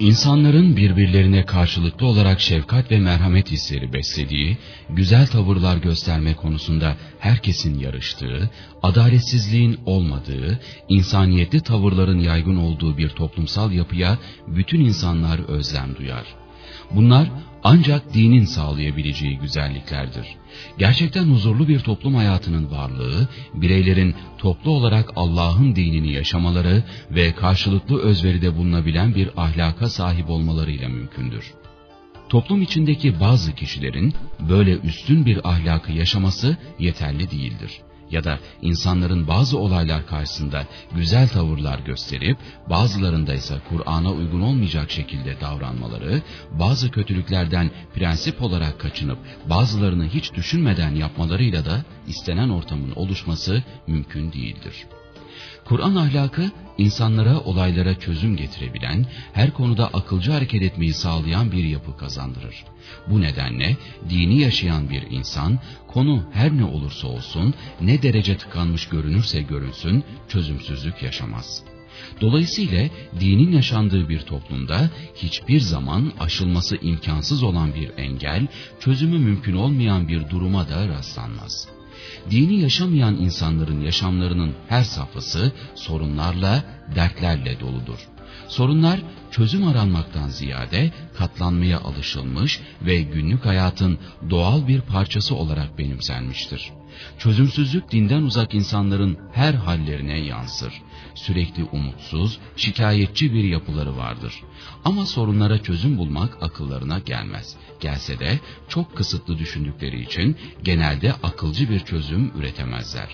İnsanların birbirlerine karşılıklı olarak şefkat ve merhamet hisleri beslediği, güzel tavırlar gösterme konusunda herkesin yarıştığı, adaletsizliğin olmadığı, insaniyetli tavırların yaygın olduğu bir toplumsal yapıya bütün insanlar özlem duyar. Bunlar ancak dinin sağlayabileceği güzelliklerdir. Gerçekten huzurlu bir toplum hayatının varlığı, bireylerin toplu olarak Allah'ın dinini yaşamaları ve karşılıklı özveride bulunabilen bir ahlaka sahip olmalarıyla mümkündür. Toplum içindeki bazı kişilerin böyle üstün bir ahlakı yaşaması yeterli değildir. Ya da insanların bazı olaylar karşısında güzel tavırlar gösterip, bazılarında ise Kur'an'a uygun olmayacak şekilde davranmaları, bazı kötülüklerden prensip olarak kaçınıp bazılarını hiç düşünmeden yapmalarıyla da istenen ortamın oluşması mümkün değildir. Kur'an ahlakı, insanlara, olaylara çözüm getirebilen, her konuda akılcı hareket etmeyi sağlayan bir yapı kazandırır. Bu nedenle dini yaşayan bir insan, konu her ne olursa olsun, ne derece tıkanmış görünürse görünsün, çözümsüzlük yaşamaz. Dolayısıyla dinin yaşandığı bir toplumda hiçbir zaman aşılması imkansız olan bir engel, çözümü mümkün olmayan bir duruma da rastlanmaz. Dini yaşamayan insanların yaşamlarının her safhası sorunlarla, dertlerle doludur. Sorunlar çözüm aranmaktan ziyade katlanmaya alışılmış ve günlük hayatın doğal bir parçası olarak benimsenmiştir. Çözümsüzlük dinden uzak insanların her hallerine yansır. Sürekli umutsuz, şikayetçi bir yapıları vardır. Ama sorunlara çözüm bulmak akıllarına gelmez. Gelse de çok kısıtlı düşündükleri için genelde akılcı bir çözüm üretemezler.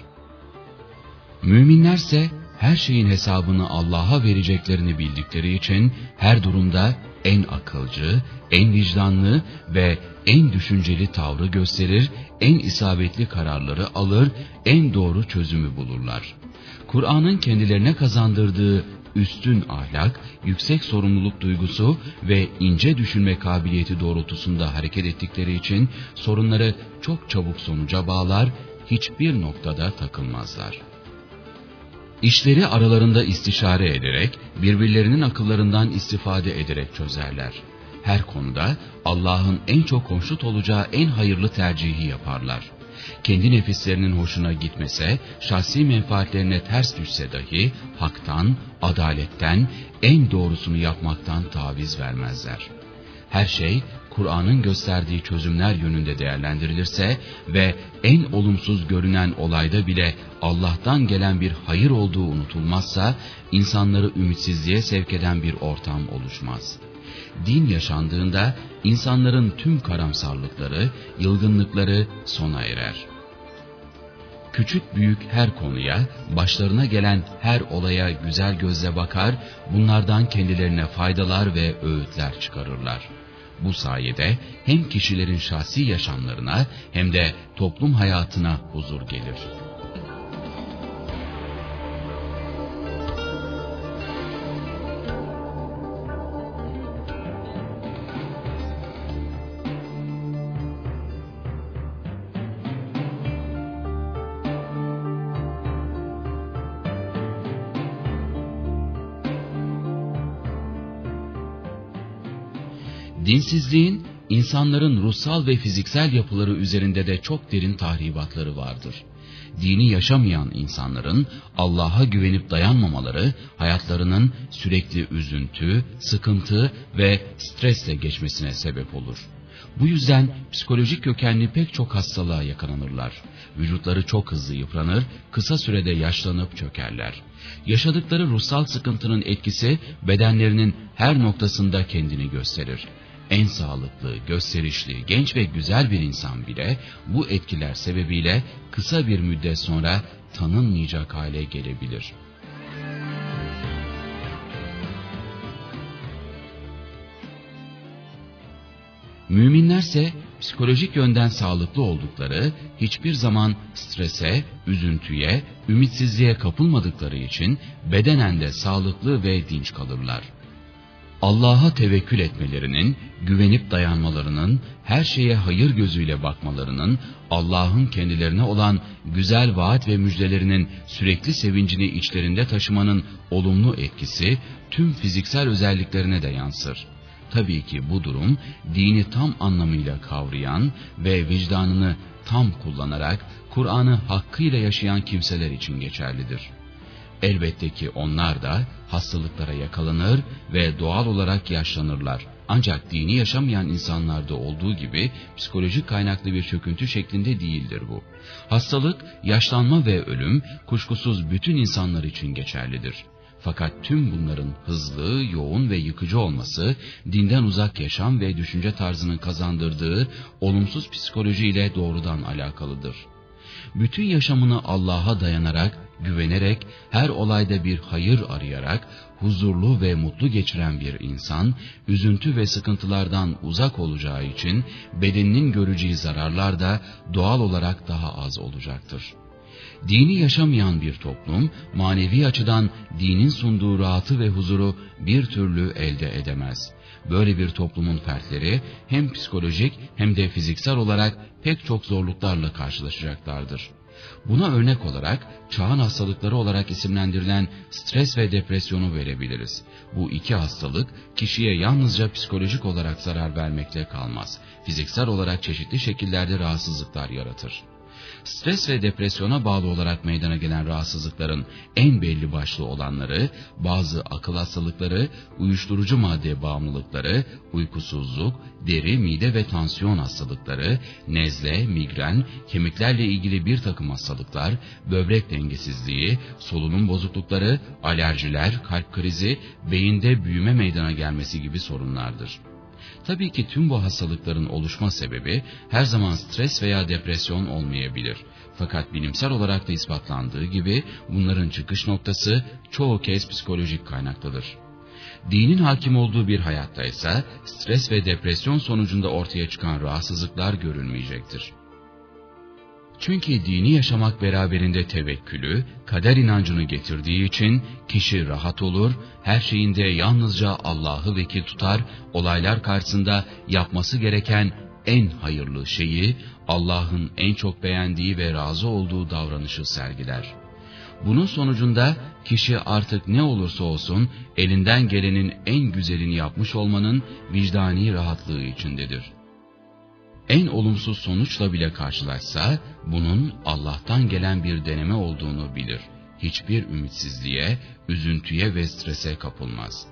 Müminlerse her şeyin hesabını Allah'a vereceklerini bildikleri için her durumda en akılcı, en vicdanlı ve en düşünceli tavrı gösterir, en isabetli kararları alır, en doğru çözümü bulurlar. Kur'an'ın kendilerine kazandırdığı üstün ahlak, yüksek sorumluluk duygusu ve ince düşünme kabiliyeti doğrultusunda hareket ettikleri için sorunları çok çabuk sonuca bağlar, hiçbir noktada takılmazlar. İşleri aralarında istişare ederek, birbirlerinin akıllarından istifade ederek çözerler. Her konuda Allah'ın en çok hoşnut olacağı en hayırlı tercihi yaparlar. Kendi nefislerinin hoşuna gitmese, şahsi menfaatlerine ters düşse dahi, haktan, adaletten, en doğrusunu yapmaktan taviz vermezler. Her şey, Kur'an'ın gösterdiği çözümler yönünde değerlendirilirse ve en olumsuz görünen olayda bile Allah'tan gelen bir hayır olduğu unutulmazsa, insanları ümitsizliğe sevk eden bir ortam oluşmaz. Din yaşandığında insanların tüm karamsarlıkları, yılgınlıkları sona erer. Küçük büyük her konuya, başlarına gelen her olaya güzel gözle bakar, bunlardan kendilerine faydalar ve öğütler çıkarırlar. Bu sayede hem kişilerin şahsi yaşamlarına hem de toplum hayatına huzur gelir. Dinsizliğin, insanların ruhsal ve fiziksel yapıları üzerinde de çok derin tahribatları vardır. Dini yaşamayan insanların Allah'a güvenip dayanmamaları, hayatlarının sürekli üzüntü, sıkıntı ve stresle geçmesine sebep olur. Bu yüzden psikolojik kökenli pek çok hastalığa yakalanırlar. Vücutları çok hızlı yıpranır, kısa sürede yaşlanıp çökerler. Yaşadıkları ruhsal sıkıntının etkisi bedenlerinin her noktasında kendini gösterir. En sağlıklı, gösterişli, genç ve güzel bir insan bile bu etkiler sebebiyle kısa bir müddet sonra tanınmayacak hale gelebilir. Müminlerse psikolojik yönden sağlıklı oldukları, hiçbir zaman strese, üzüntüye, ümitsizliğe kapılmadıkları için bedenen de sağlıklı ve dinç kalırlar. Allah'a tevekkül etmelerinin, güvenip dayanmalarının, her şeye hayır gözüyle bakmalarının, Allah'ın kendilerine olan güzel vaat ve müjdelerinin sürekli sevincini içlerinde taşımanın olumlu etkisi tüm fiziksel özelliklerine de yansır. Tabii ki bu durum dini tam anlamıyla kavrayan ve vicdanını tam kullanarak Kur'an'ı hakkıyla yaşayan kimseler için geçerlidir. Elbette ki onlar da hastalıklara yakalanır ve doğal olarak yaşlanırlar. Ancak dini yaşamayan insanlarda olduğu gibi psikolojik kaynaklı bir çöküntü şeklinde değildir bu. Hastalık, yaşlanma ve ölüm kuşkusuz bütün insanlar için geçerlidir. Fakat tüm bunların hızlı, yoğun ve yıkıcı olması, dinden uzak yaşam ve düşünce tarzının kazandırdığı olumsuz psikolojiyle doğrudan alakalıdır. Bütün yaşamını Allah'a dayanarak, güvenerek, her olayda bir hayır arayarak, huzurlu ve mutlu geçiren bir insan, üzüntü ve sıkıntılardan uzak olacağı için bedeninin göreceği zararlar da doğal olarak daha az olacaktır. Dini yaşamayan bir toplum, manevi açıdan dinin sunduğu rahatı ve huzuru bir türlü elde edemez. Böyle bir toplumun fertleri hem psikolojik hem de fiziksel olarak pek çok zorluklarla karşılaşacaklardır. Buna örnek olarak çağın hastalıkları olarak isimlendirilen stres ve depresyonu verebiliriz. Bu iki hastalık kişiye yalnızca psikolojik olarak zarar vermekle kalmaz. Fiziksel olarak çeşitli şekillerde rahatsızlıklar yaratır. Stres ve depresyona bağlı olarak meydana gelen rahatsızlıkların en belli başlı olanları, bazı akıl hastalıkları, uyuşturucu madde bağımlılıkları, uykusuzluk, deri, mide ve tansiyon hastalıkları, nezle, migren, kemiklerle ilgili bir takım hastalıklar, böbrek dengesizliği, solunum bozuklukları, alerjiler, kalp krizi, beyinde büyüme meydana gelmesi gibi sorunlardır. Tabii ki tüm bu hastalıkların oluşma sebebi her zaman stres veya depresyon olmayabilir. Fakat bilimsel olarak da ispatlandığı gibi bunların çıkış noktası çoğu kez psikolojik kaynaklıdır. Dinin hakim olduğu bir hayatta ise stres ve depresyon sonucunda ortaya çıkan rahatsızlıklar görülmeyecektir. Çünkü dini yaşamak beraberinde tevekkülü, kader inancını getirdiği için kişi rahat olur, her şeyinde yalnızca Allah'ı vekil tutar, olaylar karşısında yapması gereken en hayırlı şeyi, Allah'ın en çok beğendiği ve razı olduğu davranışı sergiler. Bunun sonucunda kişi artık ne olursa olsun elinden gelenin en güzelini yapmış olmanın vicdani rahatlığı içindedir. En olumsuz sonuçla bile karşılaşsa, bunun Allah'tan gelen bir deneme olduğunu bilir. Hiçbir ümitsizliğe, üzüntüye ve strese kapılmaz.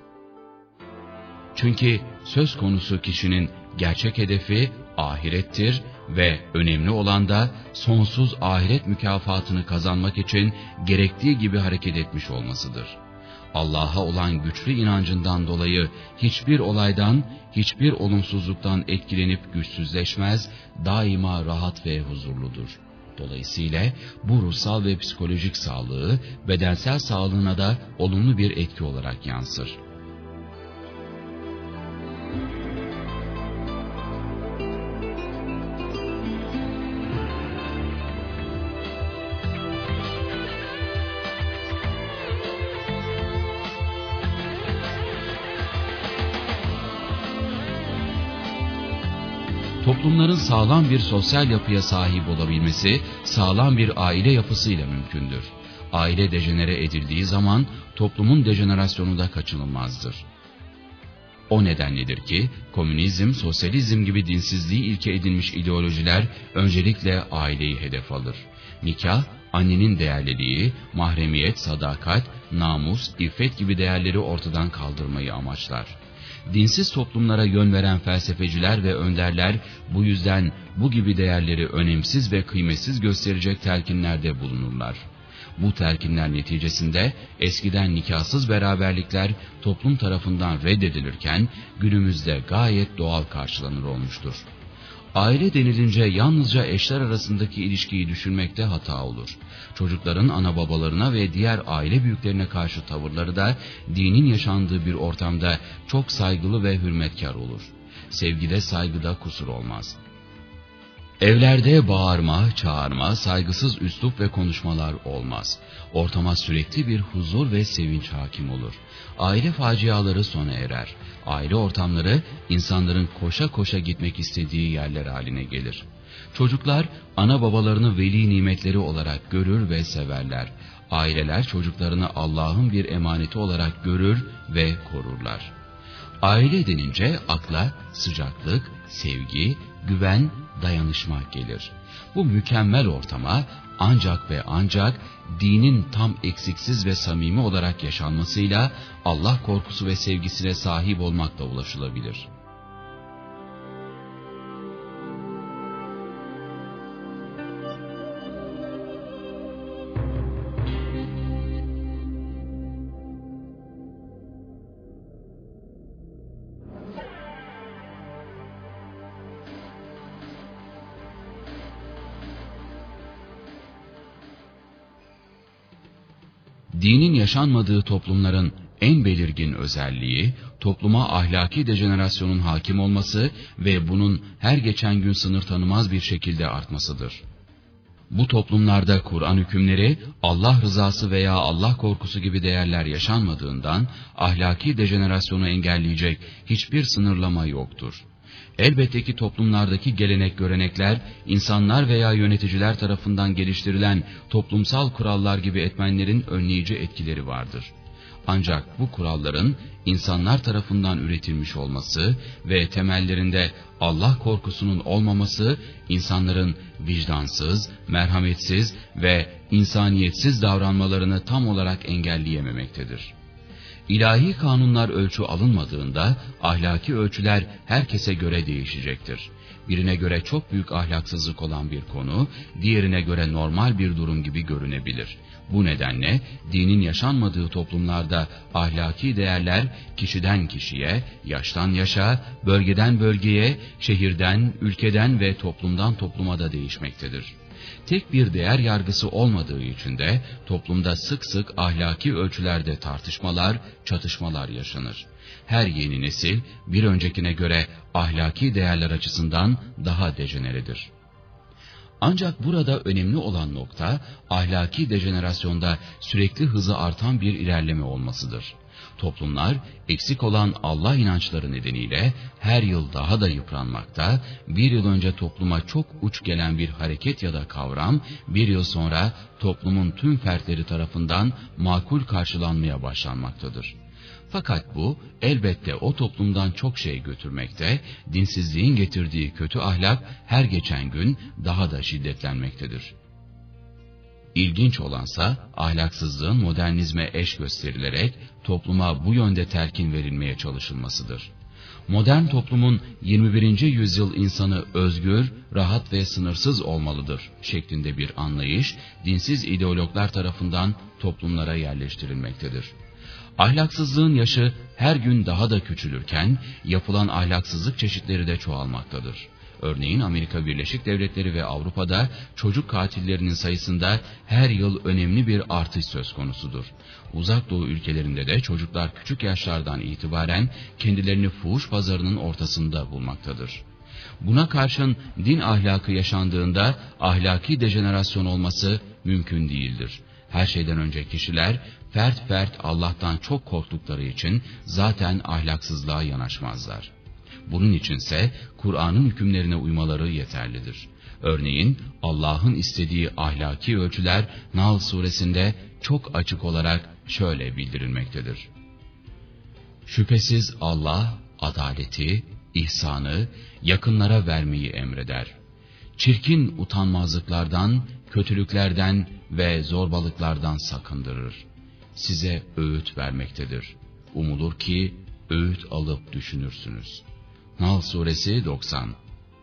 Çünkü söz konusu kişinin gerçek hedefi ahirettir ve önemli olan da sonsuz ahiret mükafatını kazanmak için gerektiği gibi hareket etmiş olmasıdır. Allah'a olan güçlü inancından dolayı hiçbir olaydan, hiçbir olumsuzluktan etkilenip güçsüzleşmez, daima rahat ve huzurludur. Dolayısıyla bu ruhsal ve psikolojik sağlığı, bedensel sağlığına da olumlu bir etki olarak yansır. Toplumların sağlam bir sosyal yapıya sahip olabilmesi, sağlam bir aile yapısıyla mümkündür. Aile dejenere edildiği zaman toplumun dejenerasyonu da kaçınılmazdır. O nedenledir ki komünizm, sosyalizm gibi dinsizliği ilke edinmiş ideolojiler öncelikle aileyi hedef alır. Nikah, annenin değerliliği, mahremiyet, sadakat, namus, iffet gibi değerleri ortadan kaldırmayı amaçlar. Dinsiz toplumlara yön veren felsefeciler ve önderler bu yüzden bu gibi değerleri önemsiz ve kıymetsiz gösterecek telkinlerde bulunurlar. Bu telkinler neticesinde eskiden nikahsız beraberlikler toplum tarafından reddedilirken günümüzde gayet doğal karşılanır olmuştur. Aile denilince yalnızca eşler arasındaki ilişkiyi düşünmekte hata olur. Çocukların ana babalarına ve diğer aile büyüklerine karşı tavırları da dinin yaşandığı bir ortamda çok saygılı ve hürmetkar olur. Sevgide, saygıda kusur olmaz. Evlerde bağırma, çağırma, saygısız üslup ve konuşmalar olmaz. Ortama sürekli bir huzur ve sevinç hakim olur. Aile faciaları sona erer. Aile ortamları insanların koşa koşa gitmek istediği yerler haline gelir. Çocuklar ana babalarını veli nimetleri olarak görür ve severler. Aileler çocuklarını Allah'ın bir emaneti olarak görür ve korurlar. Aile denince akla sıcaklık, sevgi, güven, dayanışma gelir. Bu mükemmel ortama ancak ve ancak dinin tam eksiksiz ve samimi olarak yaşanmasıyla Allah korkusu ve sevgisine sahip olmakla ulaşılabilir. Dinin yaşanmadığı toplumların en belirgin özelliği, topluma ahlaki dejenerasyonun hakim olması ve bunun her geçen gün sınır tanımaz bir şekilde artmasıdır. Bu toplumlarda Kur'an hükümleri, Allah rızası veya Allah korkusu gibi değerler yaşanmadığından ahlaki dejenerasyonu engelleyecek hiçbir sınırlama yoktur. Elbette ki toplumlardaki gelenek görenekler, insanlar veya yöneticiler tarafından geliştirilen toplumsal kurallar gibi etmenlerin önleyici etkileri vardır. Ancak bu kuralların insanlar tarafından üretilmiş olması ve temellerinde Allah korkusunun olmaması, insanların vicdansız, merhametsiz ve insaniyetsiz davranmalarını tam olarak engelleyememektedir. İlahi kanunlar ölçü alınmadığında ahlaki ölçüler herkese göre değişecektir. Birine göre çok büyük ahlaksızlık olan bir konu, diğerine göre normal bir durum gibi görünebilir. Bu nedenle dinin yaşanmadığı toplumlarda ahlaki değerler kişiden kişiye, yaştan yaşa, bölgeden bölgeye, şehirden, ülkeden ve toplumdan topluma da değişmektedir. Tek bir değer yargısı olmadığı için de toplumda sık sık ahlaki ölçülerde tartışmalar, çatışmalar yaşanır. Her yeni nesil bir öncekine göre ahlaki değerler açısından daha dejeneredir. Ancak burada önemli olan nokta ahlaki dejenerasyonda sürekli hızı artan bir ilerleme olmasıdır. Toplumlar eksik olan Allah inançları nedeniyle her yıl daha da yıpranmakta, bir yıl önce topluma çok uç gelen bir hareket ya da kavram, bir yıl sonra toplumun tüm fertleri tarafından makul karşılanmaya başlanmaktadır. Fakat bu elbette o toplumdan çok şey götürmekte, dinsizliğin getirdiği kötü ahlak her geçen gün daha da şiddetlenmektedir. İlginç olansa ahlaksızlığın modernizme eş gösterilerek topluma bu yönde telkin verilmeye çalışılmasıdır. Modern toplumun 21. yüzyıl insanı özgür, rahat ve sınırsız olmalıdır şeklinde bir anlayış dinsiz ideologlar tarafından toplumlara yerleştirilmektedir. Ahlaksızlığın yaşı her gün daha da küçülürken yapılan ahlaksızlık çeşitleri de çoğalmaktadır. Örneğin Amerika Birleşik Devletleri ve Avrupa'da çocuk katillerinin sayısında her yıl önemli bir artış söz konusudur. Uzak Doğu ülkelerinde de çocuklar küçük yaşlardan itibaren kendilerini fuhuş pazarının ortasında bulmaktadır. Buna karşın din ahlakı yaşandığında ahlaki dejenerasyon olması mümkün değildir. Her şeyden önce kişiler fert fert Allah'tan çok korktukları için zaten ahlaksızlığa yanaşmazlar. Bunun içinse Kur'an'ın hükümlerine uymaları yeterlidir. Örneğin Allah'ın istediği ahlaki ölçüler Nahl suresinde çok açık olarak şöyle bildirilmektedir. Şüphesiz Allah adaleti, ihsanı yakınlara vermeyi emreder. Çirkin utanmazlıklardan, kötülüklerden ve zorbalıklardan sakındırır. Size öğüt vermektedir. Umulur ki öğüt alıp düşünürsünüz. Nahl suresi 90.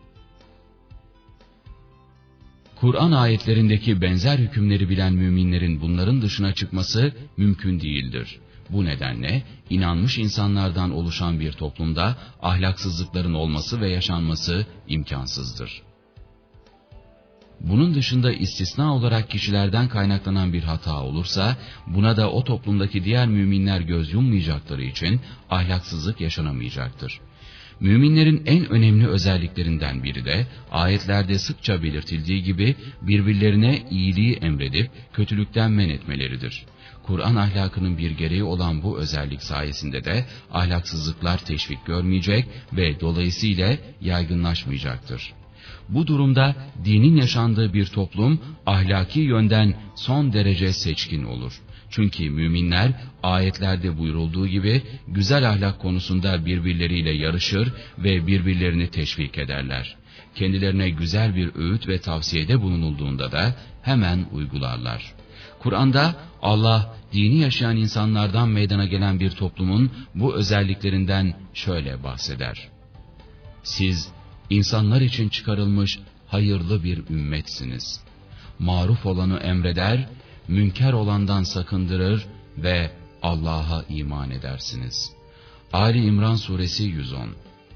Kur'an ayetlerindeki benzer hükümleri bilen müminlerin bunların dışına çıkması mümkün değildir. Bu nedenle inanmış insanlardan oluşan bir toplumda ahlaksızlıkların olması ve yaşanması imkansızdır. Bunun dışında istisna olarak kişilerden kaynaklanan bir hata olursa, buna da o toplumdaki diğer müminler göz yummayacakları için ahlaksızlık yaşanamayacaktır. Müminlerin en önemli özelliklerinden biri de ayetlerde sıkça belirtildiği gibi birbirlerine iyiliği emredip kötülükten men etmeleridir. Kur'an ahlakının bir gereği olan bu özellik sayesinde de ahlaksızlıklar teşvik görmeyecek ve dolayısıyla yaygınlaşmayacaktır. Bu durumda dinin yaşandığı bir toplum ahlaki yönden son derece seçkin olur. Çünkü müminler ayetlerde buyurulduğu gibi güzel ahlak konusunda birbirleriyle yarışır ve birbirlerini teşvik ederler. Kendilerine güzel bir öğüt ve tavsiyede bulunulduğunda da hemen uygularlar. Kur'an'da Allah dini yaşayan insanlardan meydana gelen bir toplumun bu özelliklerinden şöyle bahseder. Siz insanlar için çıkarılmış hayırlı bir ümmetsiniz. Maruf olanı emreder, münker olandan sakındırır ve Allah'a iman edersiniz. Ali İmran Suresi 110.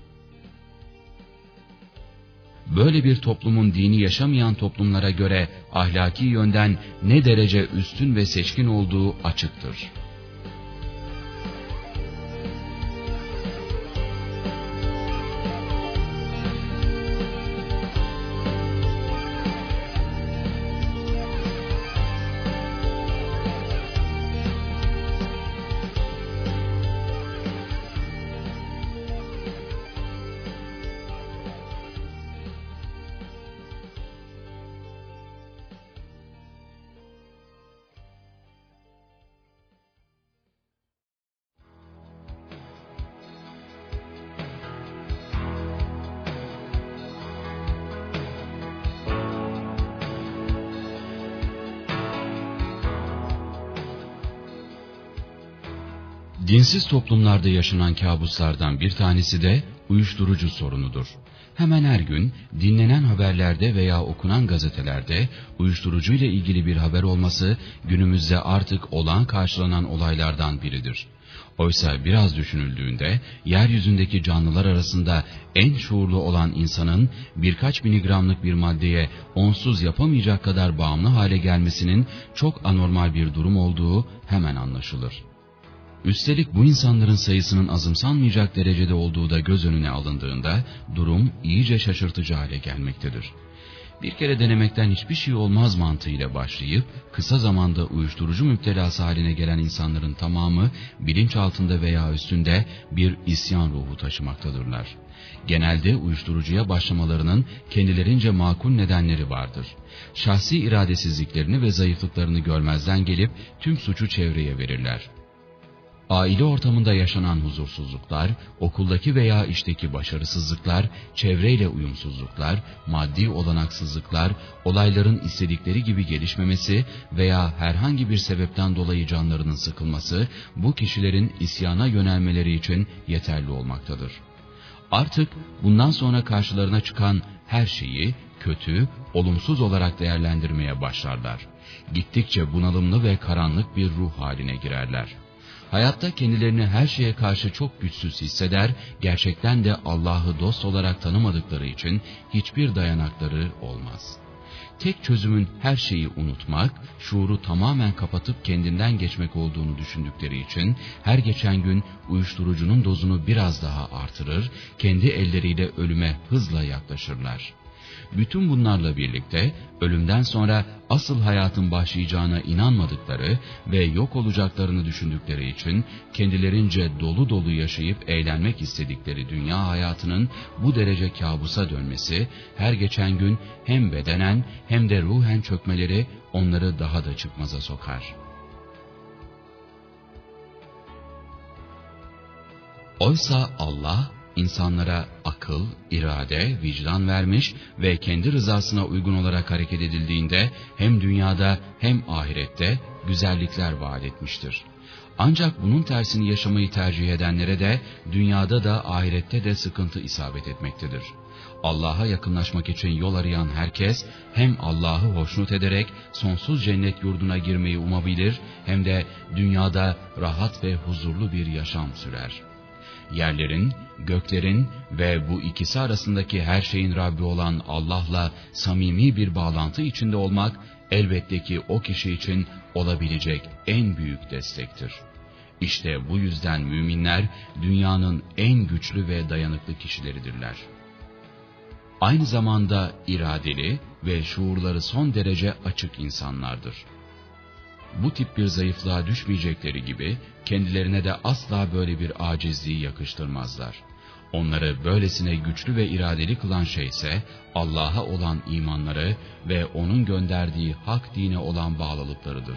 Böyle bir toplumun dini yaşamayan toplumlara göre ahlaki yönden ne derece üstün ve seçkin olduğu açıktır. Dinsiz toplumlarda yaşanan kabuslardan bir tanesi de uyuşturucu sorunudur. Hemen her gün dinlenen haberlerde veya okunan gazetelerde uyuşturucuyla ilgili bir haber olması günümüzde artık olağan karşılanan olaylardan biridir. Oysa biraz düşünüldüğünde yeryüzündeki canlılar arasında en şuurlu olan insanın birkaç miligramlık bir maddeye onsuz yapamayacak kadar bağımlı hale gelmesinin çok anormal bir durum olduğu hemen anlaşılır. Üstelik bu insanların sayısının azımsanmayacak derecede olduğu da göz önüne alındığında durum iyice şaşırtıcı hale gelmektedir. Bir kere denemekten hiçbir şey olmaz mantığıyla başlayıp kısa zamanda uyuşturucu müptelası haline gelen insanların tamamı bilinç altında veya üstünde bir isyan ruhu taşımaktadırlar. Genelde uyuşturucuya başlamalarının kendilerince makul nedenleri vardır. Şahsi iradesizliklerini ve zayıflıklarını görmezden gelip tüm suçu çevreye verirler. Aile ortamında yaşanan huzursuzluklar, okuldaki veya işteki başarısızlıklar, çevreyle uyumsuzluklar, maddi olanaksızlıklar, olayların istedikleri gibi gelişmemesi veya herhangi bir sebepten dolayı canlarının sıkılması, bu kişilerin isyana yönelmeleri için yeterli olmaktadır. Artık bundan sonra karşılarına çıkan her şeyi kötü, olumsuz olarak değerlendirmeye başlarlar. Gittikçe bunalımlı ve karanlık bir ruh haline girerler. Hayatta kendilerini her şeye karşı çok güçsüz hisseder, gerçekten de Allah'ı dost olarak tanımadıkları için hiçbir dayanakları olmaz. Tek çözümün her şeyi unutmak, şuuru tamamen kapatıp kendinden geçmek olduğunu düşündükleri için her geçen gün uyuşturucunun dozunu biraz daha artırır, kendi elleriyle ölüme hızla yaklaşırlar. Bütün bunlarla birlikte ölümden sonra asıl hayatın başlayacağına inanmadıkları ve yok olacaklarını düşündükleri için kendilerince dolu dolu yaşayıp eğlenmek istedikleri dünya hayatının bu derece kabusa dönmesi, her geçen gün hem bedenen hem de ruhen çökmeleri onları daha da çıkmaza sokar. Oysa Allah, İnsanlara akıl, irade, vicdan vermiş ve kendi rızasına uygun olarak hareket edildiğinde hem dünyada hem ahirette güzellikler vaat etmiştir. Ancak bunun tersini yaşamayı tercih edenlere de dünyada da ahirette de sıkıntı isabet etmektedir. Allah'a yakınlaşmak için yol arayan herkes hem Allah'ı hoşnut ederek sonsuz cennet yurduna girmeyi umabilir hem de dünyada rahat ve huzurlu bir yaşam sürer. Yerlerin, göklerin ve bu ikisi arasındaki her şeyin Rabbi olan Allah'la samimi bir bağlantı içinde olmak elbette ki o kişi için olabilecek en büyük destektir. İşte bu yüzden müminler dünyanın en güçlü ve dayanıklı kişileridirler. Aynı zamanda iradeli ve şuurları son derece açık insanlardır. Bu tip bir zayıflığa düşmeyecekleri gibi kendilerine de asla böyle bir acizliği yakıştırmazlar. Onları böylesine güçlü ve iradeli kılan şey ise Allah'a olan imanları ve O'nun gönderdiği hak dine olan bağlılıklarıdır.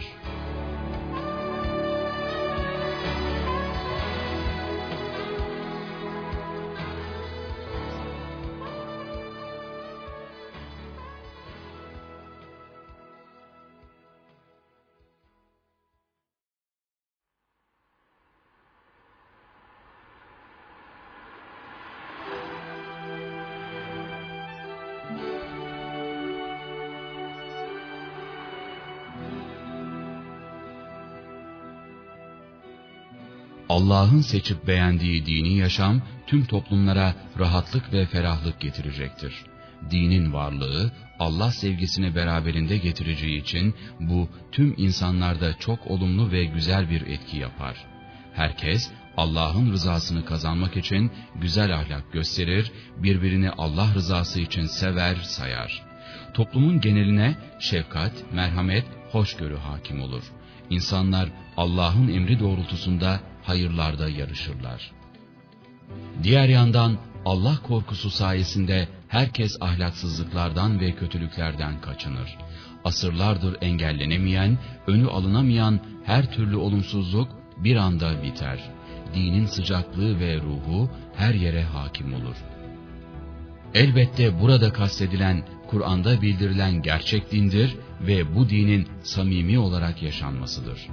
Allah'ın seçip beğendiği dini yaşam tüm toplumlara rahatlık ve ferahlık getirecektir. Dinin varlığı Allah sevgisini beraberinde getireceği için bu tüm insanlarda çok olumlu ve güzel bir etki yapar. Herkes Allah'ın rızasını kazanmak için güzel ahlak gösterir, birbirini Allah rızası için sever, sayar. Toplumun geneline şefkat, merhamet, hoşgörü hakim olur. İnsanlar Allah'ın emri doğrultusunda hayırlarda yarışırlar. Diğer yandan Allah korkusu sayesinde herkes ahlaksızlıklardan ve kötülüklerden kaçınır. Asırlardır engellenemeyen, önü alınamayan her türlü olumsuzluk bir anda biter. Dinin sıcaklığı ve ruhu her yere hakim olur. Elbette burada kastedilen Kur'an'da bildirilen gerçek dindir ve bu dinin samimi olarak yaşanmasıdır.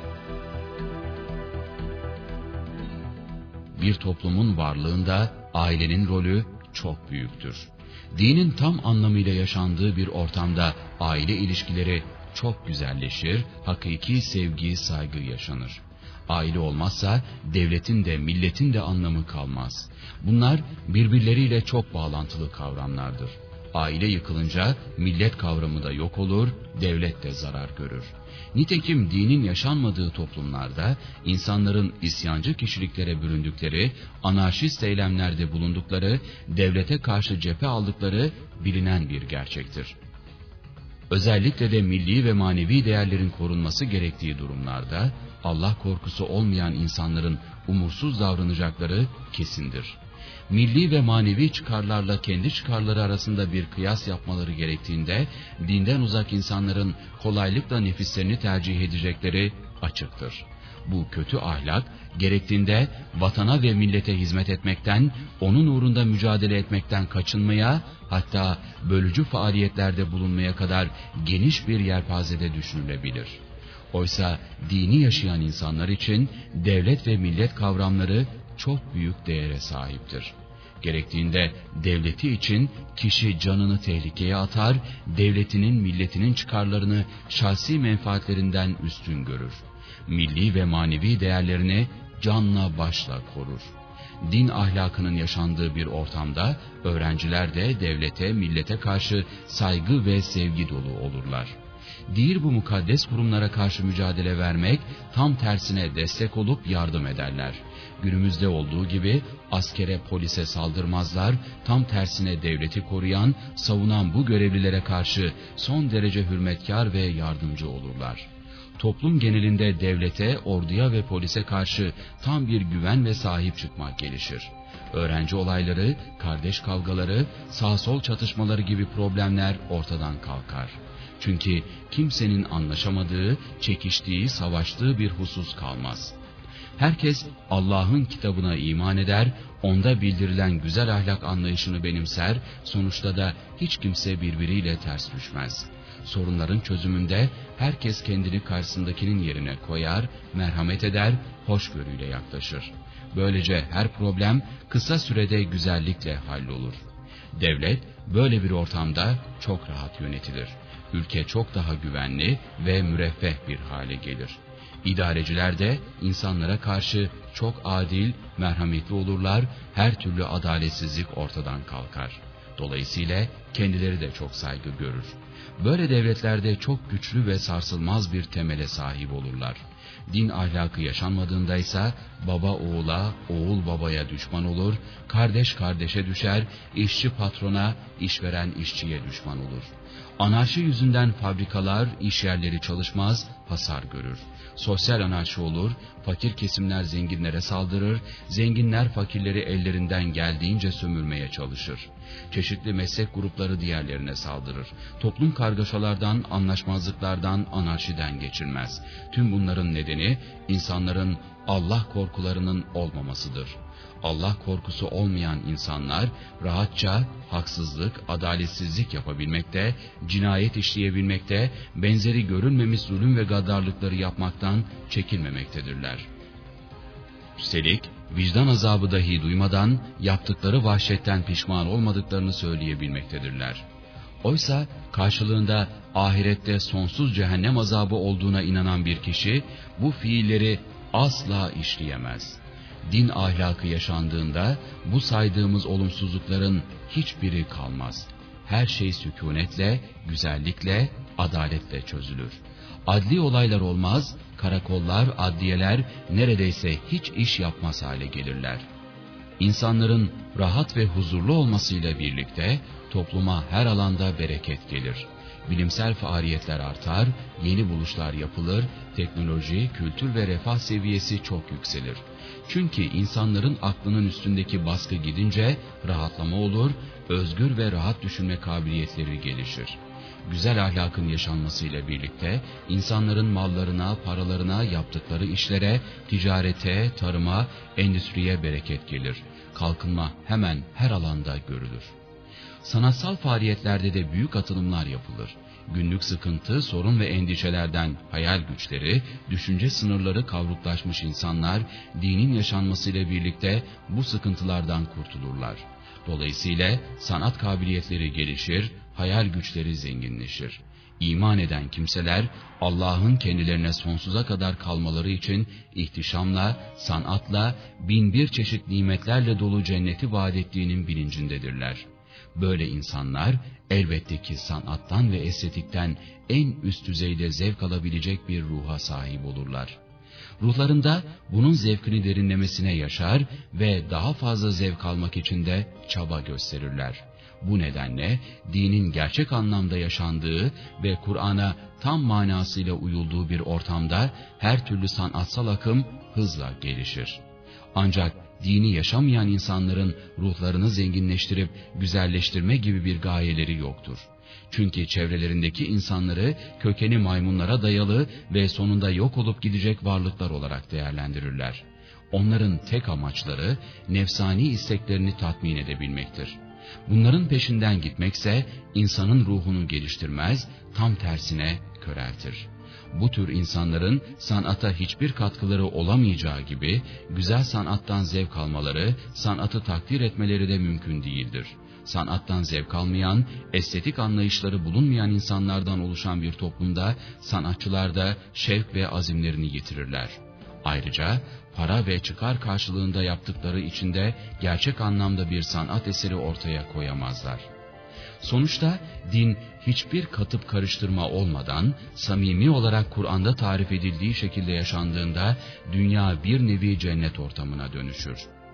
Bir toplumun varlığında ailenin rolü çok büyüktür. Dinin tam anlamıyla yaşandığı bir ortamda aile ilişkileri çok güzelleşir, hakiki sevgi, saygı yaşanır. Aile olmazsa devletin de milletin de anlamı kalmaz. Bunlar birbirleriyle çok bağlantılı kavramlardır. Aile yıkılınca millet kavramı da yok olur, devlet de zarar görür. Nitekim dinin yaşanmadığı toplumlarda insanların isyancı kişiliklere büründükleri, anarşist eylemlerde bulundukları, devlete karşı cephe aldıkları bilinen bir gerçektir. Özellikle de milli ve manevi değerlerin korunması gerektiği durumlarda Allah korkusu olmayan insanların umursuz davranacakları kesindir. Milli ve manevi çıkarlarla kendi çıkarları arasında bir kıyas yapmaları gerektiğinde dinden uzak insanların kolaylıkla nefislerini tercih edecekleri açıktır. Bu kötü ahlak gerektiğinde vatana ve millete hizmet etmekten, onun uğrunda mücadele etmekten kaçınmaya, hatta bölücü faaliyetlerde bulunmaya kadar geniş bir yelpazede düşünülebilir. Oysa dini yaşayan insanlar için devlet ve millet kavramları çok büyük değere sahiptir. Gerektiğinde devleti için kişi canını tehlikeye atar, devletinin, milletinin çıkarlarını şahsi menfaatlerinden üstün görür. Milli ve manevi değerlerini canla başla korur. Din ahlakının yaşandığı bir ortamda öğrenciler de devlete, millete karşı saygı ve sevgi dolu olurlar. Değil bu mukaddes kurumlara karşı mücadele vermek, tam tersine destek olup yardım ederler. Günümüzde olduğu gibi askere, polise saldırmazlar, tam tersine devleti koruyan, savunan bu görevlilere karşı son derece hürmetkar ve yardımcı olurlar. Toplum genelinde devlete, orduya ve polise karşı tam bir güven ve sahip çıkmak gelişir. Öğrenci olayları, kardeş kavgaları, sağ-sol çatışmaları gibi problemler ortadan kalkar. Çünkü kimsenin anlaşamadığı, çekiştiği, savaştığı bir husus kalmaz. Herkes Allah'ın kitabına iman eder, onda bildirilen güzel ahlak anlayışını benimser, sonuçta da hiç kimse birbiriyle ters düşmez. Sorunların çözümünde herkes kendini karşısındakinin yerine koyar, merhamet eder, hoşgörüyle yaklaşır. Böylece her problem kısa sürede güzellikle hallolur. Devlet böyle bir ortamda çok rahat yönetilir. Ülke çok daha güvenli ve müreffeh bir hale gelir. İdareciler de insanlara karşı çok adil, merhametli olurlar, her türlü adaletsizlik ortadan kalkar. Dolayısıyla kendileri de çok saygı görür. Böyle devletlerde çok güçlü ve sarsılmaz bir temele sahip olurlar. Din ahlakı yaşanmadığında ise baba oğula, oğul babaya düşman olur, kardeş kardeşe düşer, işçi patrona, işveren işçiye düşman olur. Anarşi yüzünden fabrikalar, işyerleri çalışmaz, hasar görür. Sosyal anarşi olur, fakir kesimler zenginlere saldırır, zenginler fakirleri ellerinden geldiğince sömürmeye çalışır. Çeşitli meslek grupları diğerlerine saldırır. Toplum kargaşalardan, anlaşmazlıklardan, anarşiden geçilmez. Tüm bunların nedeni insanların Allah korkularının olmamasıdır. Allah korkusu olmayan insanlar rahatça haksızlık, adaletsizlik yapabilmekte, cinayet işleyebilmekte, benzeri görülmemiş zulüm ve gaddarlıkları yapmaktan çekinmemektedirler. Üstelik vicdan azabı dahi duymadan yaptıkları vahşetten pişman olmadıklarını söyleyebilmektedirler. Oysa karşılığında ahirette sonsuz cehennem azabı olduğuna inanan bir kişi bu fiilleri asla işleyemez. Din ahlakı yaşandığında bu saydığımız olumsuzlukların hiçbiri kalmaz. Her şey sükunetle, güzellikle, adaletle çözülür. Adli olaylar olmaz, karakollar, adliyeler neredeyse hiç iş yapmaz hale gelirler. İnsanların rahat ve huzurlu olmasıyla birlikte topluma her alanda bereket gelir. Bilimsel faaliyetler artar, yeni buluşlar yapılır, teknoloji, kültür ve refah seviyesi çok yükselir. Çünkü insanların aklının üstündeki baskı gidince rahatlama olur, özgür ve rahat düşünme kabiliyetleri gelişir. Güzel ahlakın yaşanmasıyla birlikte insanların mallarına, paralarına, yaptıkları işlere, ticarete, tarıma, endüstriye bereket gelir. Kalkınma hemen her alanda görülür. Sanatsal faaliyetlerde de büyük atılımlar yapılır. Günlük sıkıntı, sorun ve endişelerden hayal güçleri, düşünce sınırları kavruklaşmış insanlar, dinin yaşanmasıyla birlikte bu sıkıntılardan kurtulurlar. Dolayısıyla sanat kabiliyetleri gelişir, hayal güçleri zenginleşir. İman eden kimseler, Allah'ın kendilerine sonsuza kadar kalmaları için ihtişamla, sanatla, binbir çeşit nimetlerle dolu cenneti vaat ettiğinin bilincindedirler. Böyle insanlar elbette ki sanattan ve estetikten en üst düzeyde zevk alabilecek bir ruha sahip olurlar. Ruhlarında bunun zevkini derinlemesine yaşar ve daha fazla zevk almak için de çaba gösterirler. Bu nedenle dinin gerçek anlamda yaşandığı ve Kur'an'a tam manasıyla uyulduğu bir ortamda her türlü sanatsal akım hızla gelişir. Ancak dini yaşamayan insanların ruhlarını zenginleştirip güzelleştirme gibi bir gayeleri yoktur. Çünkü çevrelerindeki insanları kökeni maymunlara dayalı ve sonunda yok olup gidecek varlıklar olarak değerlendirirler. Onların tek amaçları nefsani isteklerini tatmin edebilmektir. Bunların peşinden gitmekse insanın ruhunu geliştirmez, tam tersine köreltir. Bu tür insanların sanata hiçbir katkıları olamayacağı gibi güzel sanattan zevk almaları, sanatı takdir etmeleri de mümkün değildir. Sanattan zevk almayan, estetik anlayışları bulunmayan insanlardan oluşan bir toplumda sanatçılar da şevk ve azimlerini yitirirler. Ayrıca para ve çıkar karşılığında yaptıkları için de gerçek anlamda bir sanat eseri ortaya koyamazlar. Sonuçta din hiçbir katıp karıştırma olmadan samimi olarak Kur'an'da tarif edildiği şekilde yaşandığında dünya bir nevi cennet ortamına dönüşür.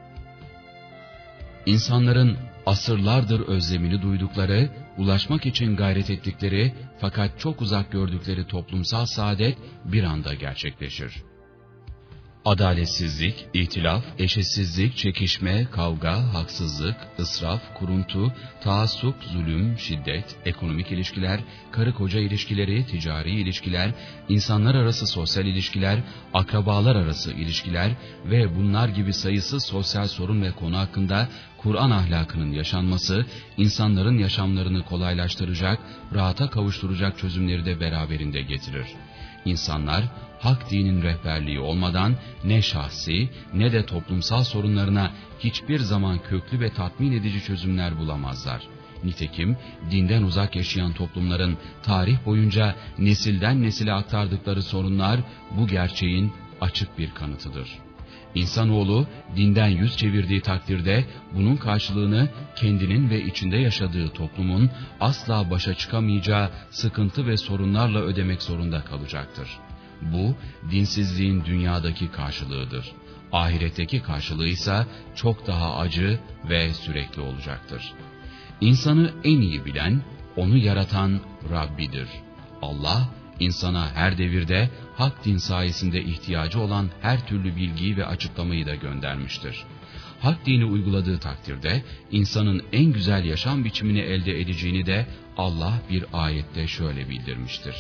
İnsanların asırlardır özlemini duydukları, ulaşmak için gayret ettikleri fakat çok uzak gördükleri toplumsal saadet bir anda gerçekleşir. Adaletsizlik, ihtilaf, eşitsizlik, çekişme, kavga, haksızlık, ısraf, kuruntu, taassup, zulüm, şiddet, ekonomik ilişkiler, karı koca ilişkileri, ticari ilişkiler, insanlar arası sosyal ilişkiler, akrabalar arası ilişkiler ve bunlar gibi sayısız sosyal sorun ve konu hakkında Kur'an ahlakının yaşanması, insanların yaşamlarını kolaylaştıracak, rahata kavuşturacak çözümleri de beraberinde getirir. İnsanlar, hak dinin rehberliği olmadan ne şahsi ne de toplumsal sorunlarına hiçbir zaman köklü ve tatmin edici çözümler bulamazlar. Nitekim dinden uzak yaşayan toplumların tarih boyunca nesilden nesile aktardıkları sorunlar bu gerçeğin açık bir kanıtıdır. İnsanoğlu dinden yüz çevirdiği takdirde bunun karşılığını kendinin ve içinde yaşadığı toplumun asla başa çıkamayacağı sıkıntı ve sorunlarla ödemek zorunda kalacaktır. Bu, dinsizliğin dünyadaki karşılığıdır. Ahiretteki karşılığı ise çok daha acı ve sürekli olacaktır. İnsanı en iyi bilen, onu yaratan Rabbidir. Allah, insana her devirde hak din sayesinde ihtiyacı olan her türlü bilgiyi ve açıklamayı da göndermiştir. Hak dini uyguladığı takdirde insanın en güzel yaşam biçimini elde edeceğini de Allah bir ayette şöyle bildirmiştir.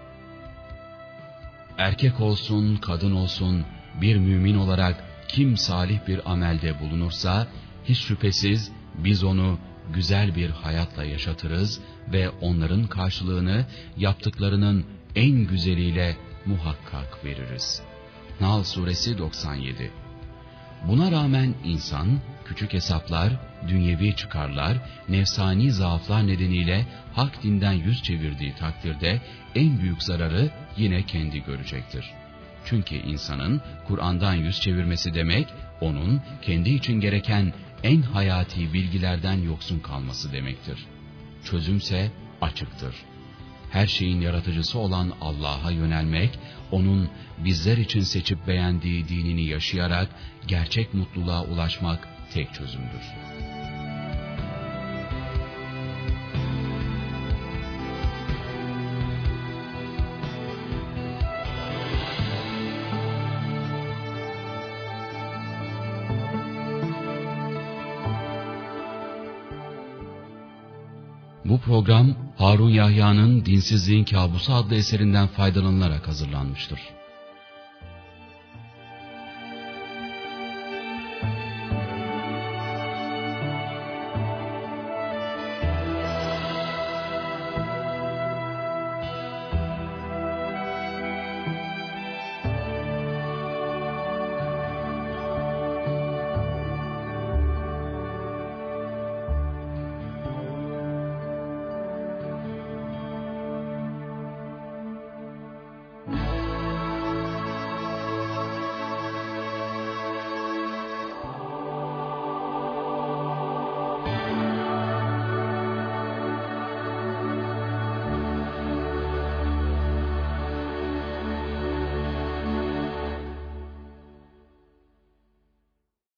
Erkek olsun, kadın olsun, bir mümin olarak kim salih bir amelde bulunursa, hiç şüphesiz biz onu güzel bir hayatla yaşatırız ve onların karşılığını yaptıklarının en güzeliyle muhakkak veririz. Nahl Suresi 97. Buna rağmen insan, küçük hesaplar, dünyevi çıkarlar, nefsani zaaflar nedeniyle hak dinden yüz çevirdiği takdirde en büyük zararı yine kendi görecektir. Çünkü insanın Kur'an'dan yüz çevirmesi demek, onun kendi için gereken en hayati bilgilerden yoksun kalması demektir. Çözümse açıktır. Her şeyin yaratıcısı olan Allah'a yönelmek, onun bizler için seçip beğendiği dinini yaşayarak gerçek mutluluğa ulaşmak tek çözümdür. Bu program Harun Yahya'nın Dinsizliğin Kabusu adlı eserinden faydalanılarak hazırlanmıştır.